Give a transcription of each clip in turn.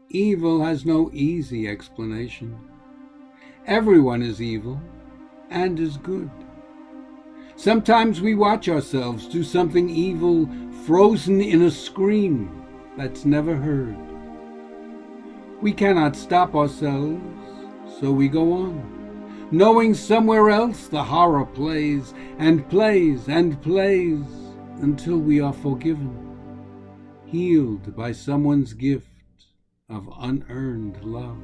Evil has no easy explanation. Everyone is evil and is good. Sometimes we watch ourselves do something evil, frozen in a scream that's never heard. We cannot stop ourselves, so we go on, knowing somewhere else the horror plays and plays and plays until we are forgiven, healed by someone's gift of unearned love.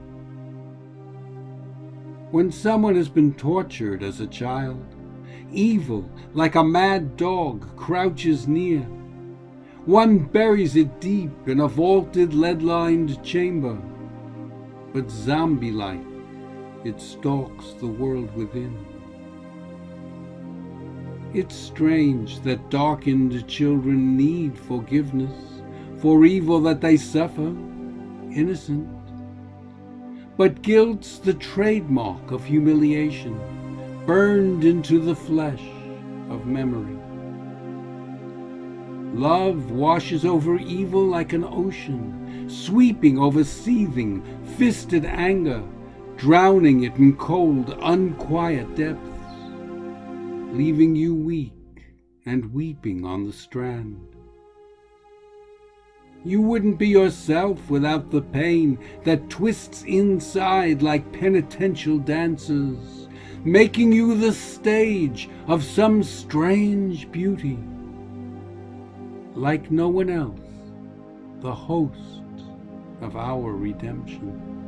When someone has been tortured as a child, evil, like a mad dog, crouches near. One buries it deep in a vaulted, lead-lined chamber, but zombie-like, it stalks the world within. It's strange that darkened children need forgiveness for evil that they suffer, innocent. But guilt's the trademark of humiliation, burned into the flesh of memory. Love washes over evil like an ocean, sweeping over seething, fisted anger, drowning it in cold, unquiet depths, leaving you weak and weeping on the strand. You wouldn't be yourself without the pain that twists inside like penitential dancers, making you the stage of some strange beauty. Like no one else, the host of our redemption.